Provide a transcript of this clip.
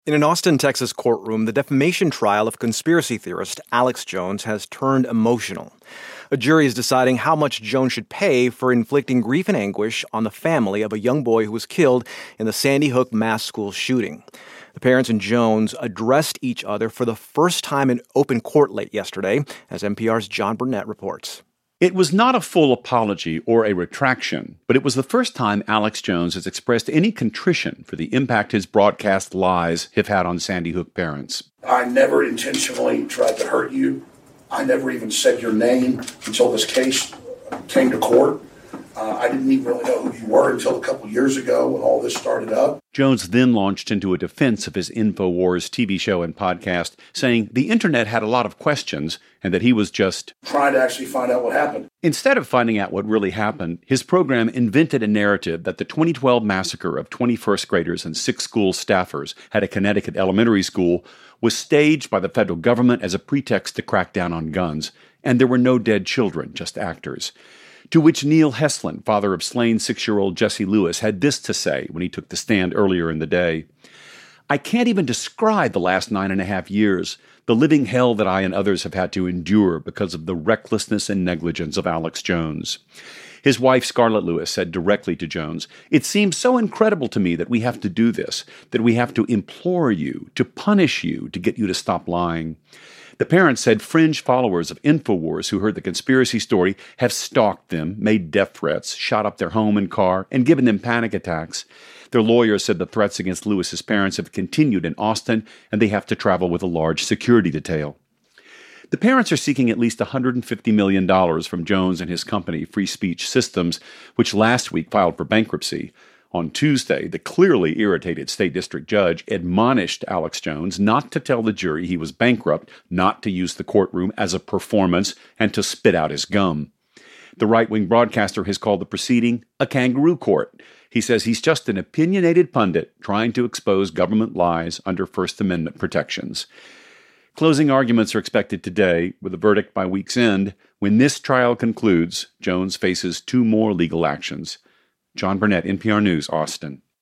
In an Austin, Texas courtroom, the defamation trial of conspiracy theorist Alex Jones has turned emotional. A jury is deciding how much Jones should pay for inflicting grief and anguish on the family of a young boy who was killed in the Sandy Hook mass school shooting. The parents and Jones addressed each other for the first time in open court late yesterday, as NPR's John Burnett reports. It was not a full apology or a retraction, but it was the first time Alex Jones has expressed any contrition for the impact his broadcast lies have had on Sandy Hook parents. I never intentionally tried to hurt you. I never even said your name until this case came to court. I didn't even really know who you were until a couple years ago when all this started up. Jones then launched into a defense of his InfoWars TV show and podcast, saying the internet had a lot of questions and that he was just trying to actually find out what happened. Instead of finding out what really happened, his program invented a narrative that the 2012 massacre of 20 first graders and 6 school staffers at a Connecticut elementary school was staged by the federal government as a pretext to crack down on guns, and there were no dead children, just actors. To which Neil Heslin, father of slain 6-year-old Jesse Lewis, had this to say when he took the stand earlier in the day. I can't even describe the last 9.5 years, the living hell that I and others have had to endure because of the recklessness and negligence of Alex Jones. His wife, Scarlett Lewis, said directly to Jones, "It seems so incredible to me that we have to do this, that we have to implore you, to punish you, to get you to stop lying." The parents said fringe followers of InfoWars who heard the conspiracy story have stalked them, made death threats, shot up their home and car, and given them panic attacks. Their lawyers said the threats against Lewis's parents have continued in Austin, and they have to travel with a large security detail. The parents are seeking at least $150 million from Jones and his company, Free Speech Systems, which last week filed for bankruptcy. On Tuesday, the clearly irritated state district judge admonished Alex Jones not to tell the jury he was bankrupt, not to use the courtroom as a performance, and to spit out his gum. The right-wing broadcaster has called the proceeding a kangaroo court. He says he's just an opinionated pundit trying to expose government lies under First Amendment protections. Closing arguments are expected today, with a verdict by week's end. When this trial concludes, Jones faces 2 more legal actions. John Burnett, NPR News, Austin.